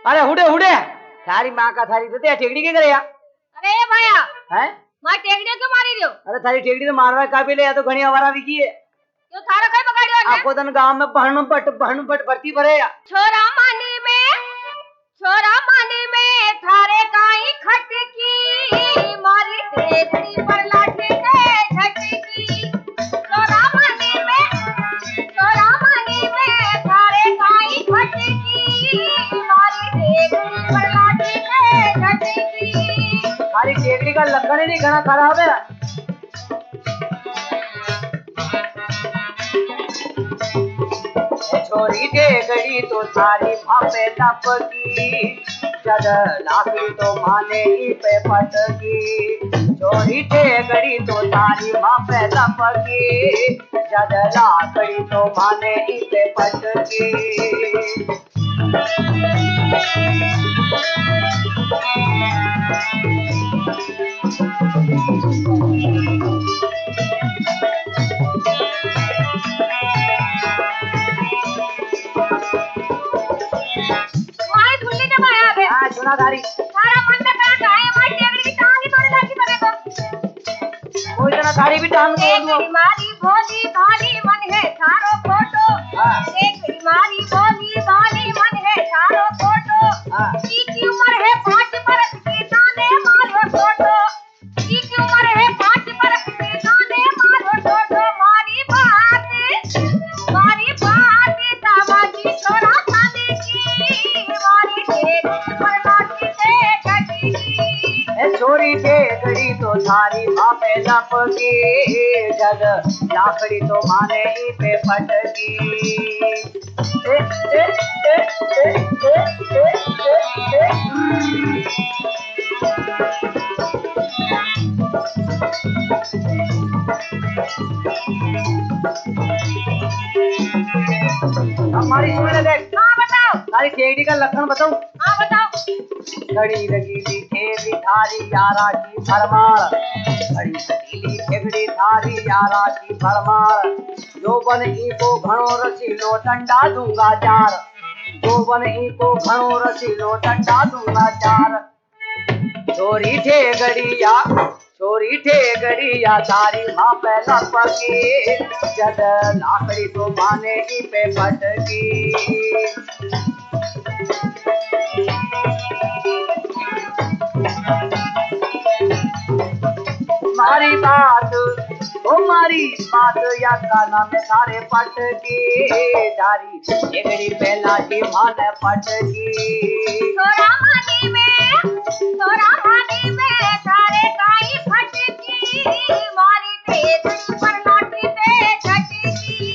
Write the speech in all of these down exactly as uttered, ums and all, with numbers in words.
अरे हुडे हुडे थारी माँ का थारी तो ते टेकड़ी के करे या अरे ये भाया हैं मां टेकड़ी क्यों मारी रियो? अरे थारी टेकड़ी तो मारवा काबिल है या तो घणी आवारा विकी है क्यों थारा कई बगाड़ियो ने? आपको तन गांव में बहन पट बहन पट भर्ती भरे या छोरा मानी में छोरा मानी में थारे काई खटकी मारी टेकड़ी पर लाठी के झटकी छोरा मानी में छोरा मानी में थारे काई खटकी मारी टेकड़ी पर लाठी के झटकी थारी टेकड़ी का लक्षण ही नहीं घना खराब है छोरी टेकड़ी तो थारी माँ पे टपकी जद लाकड़ी तो माने ही पे पटकी छोरी टेकड़ी तो थारी माँ पे टपकी जद लाकड़ी तो माने ही पे पटकी थारी थारा मन में कहां का है मां टेकड़ी की टांग ही तोड़ लागी तने को कोई जना थारी भी टांग तोड़ दूं मारी भोली भाली मन है थारो फोटो टेकड़ी मारी भोली भाली मन है थारो फोटो की की उम्र है पांच बरस की दाने मारो फोटो की की उम्र है पांच बरस की दाने मारो फोटो मारी बात मारी बात दामाजी छोरा खाने की मारी टेकड़ी पर लाठी से झटकी छोरी टेकड़ी तो थारी माँ पे लपकी जद लाकड़ी तो माने ही पे पटकी ए, ए, ए, ए, ए, ए, ए, ए। हमारी सुन देख हाँ बताओ थारी टेकड़ी का लक्षण बताऊं हाँ बताओ घड़ी लगी ली ठेली थारी यारा की भरमार घड़ी सतीली ठेगड़ी थारी यारा की भरमार जो बन ई को घणो रसीलो डंडा दूंगा चार जो बन ई को घणो रसीलो डंडा दूंगा चार छोरी ठेगड़िया छोरी ठेगड़िया थारी माँ पे लपकी जद लाकड़ी तो माने ही पे पटकी मारी बात ओ मारी बात या काना में सारे पट की जारी टेकड़ी पे लाठी मान पट की छोरा मानी में छोरा मानी में सारे काई फटकी मारी टेकड़ी पर लाठी से झटकी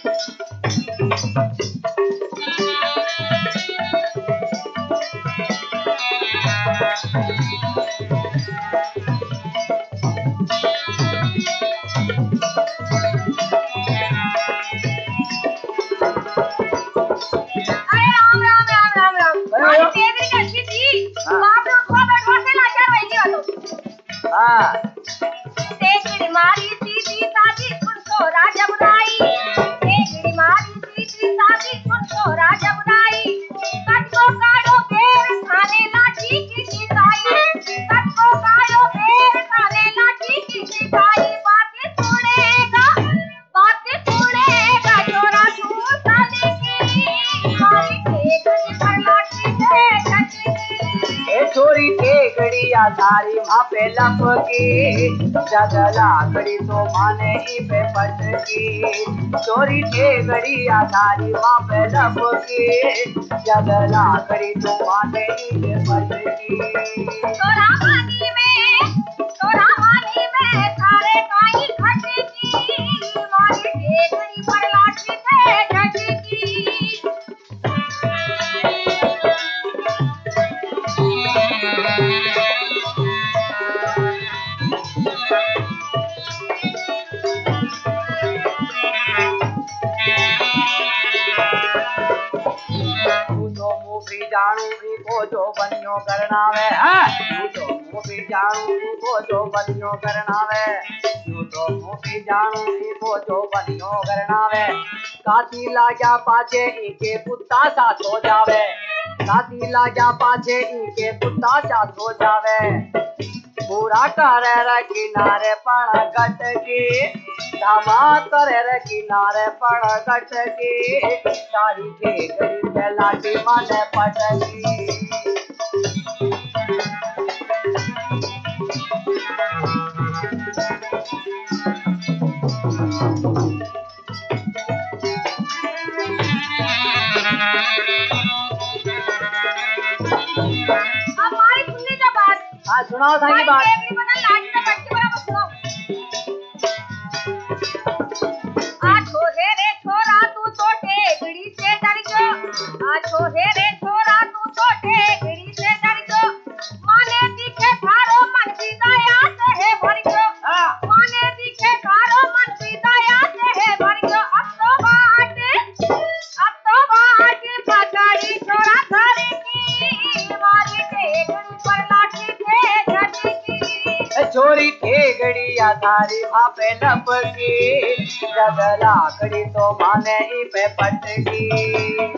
हाँ टेकड़ी मारी सीधी सादी सुन तो राजा बुराई टेकड़ी मारी सीधी सादी सुन तो राजा बुराई कटको काढ़ो बेर खाने लाठी की सिताई कटको काढ़ो बेर खाने लाठी की सिताई बातें सुनेगा बातें सुनेगा छोरा तू सादी की मारी टेकड़ी पर लाठी से झटकी छोरी टेकड़िया थारी माँ पे लपकी जद लाकड़ी तो माने ही पे पटकी छोरी टेकड़िया थारी माँ पे लपकी जद लाकड़ी तो माने ही पे पटकी छोरा मानी में छोरा मानी में थारे काई खटकी मारी टेकड़ी पर लाठी से झटकी भी जानू को जो बनियो करनावे है यूं तो मुँह भी जानू को जो बनियो करनावे यूं तो मुँह भी जानू को जो बनियो करनावे काती लाजा पाछे इनके कुत्ता सा सो जावे काती लाजा पाछे इनके कुत्ता सा सो जावे पूरा करे रे किनारे पण गटकी धामा करे रे किनारे पण गटकी तारी के गरी पे लाठी माने पटकी हमारी सुनने का बात हाँ सुनाओ था की बात केकड़ी बना लाठी से बच्चे बराबर सुनाओ आ छोरे रे छोरा तू तो टेकड़ी से डर गयो आ छोरे रे छोरा तू तो टेकड़ी से डर गयो माने दिखे थारो मन की दया से है भर गयो माने दिखे थारो मन की दया से है भर गयो अब तो बाट अब तो बाट पकड़ी छोरा थारे की मारी टेकड़ी पर लाठी से झटकी चोरी ठेगड़ी या थारी भापे लपकी जग लाकड़ी तो माने ई पे पटकी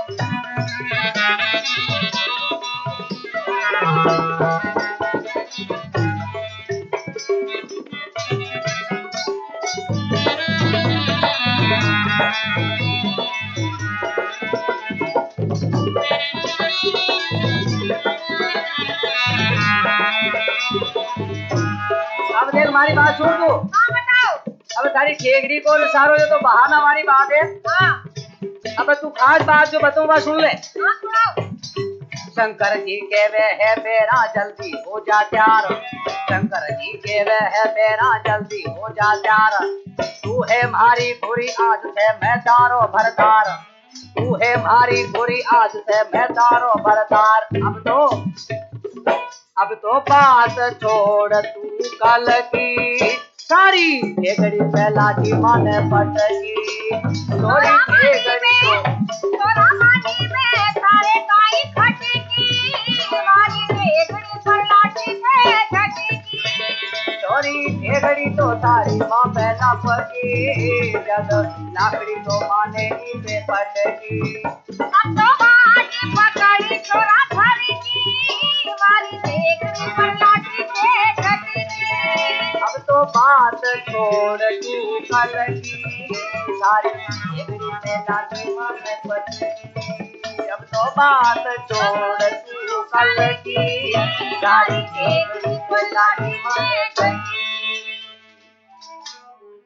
अब देख हमारी बात सुन तू हाँ बताओ अब तारी ठेगड़ी को सारो जो तो बहाना वाली बात है हाँ अब तू खास बात जो बताऊंगा सुन ले हाँ सुनाओ शंकर जी के वे है मेरा जल्दी हो जा त्यार शंकर जी के वे है मेरा जल्दी हो जा त्यार तू है मारी बुरी आदत है मैं तारो भरतार तू है मारी बुरी आदत है मैं तारो भरतार अब तो अब तो बात छोड़ तू कल की सारी ठेगड़ी पे लाठी माने पटकी थोड़ी ठेगड़ी को तोरा मानी में सारे काई खटकी मारी टेकड़ी पर लाठी से झटकी चोरी ठेगड़ी तो तारी माँ पे लपकी जग लाकड़ी तो माने ई पे पटकी अब तो बाटी पकड़ी छोरा धरी की मारी टेकड़ी पर लाठी से झटकी अब तो बात छोड़ तू कल की सारी ठेगड़ी पे लाठी माने पटकी अब तो बात छोड़ तू कल की सारी ठेगड़ी पे लाठी माने पटकी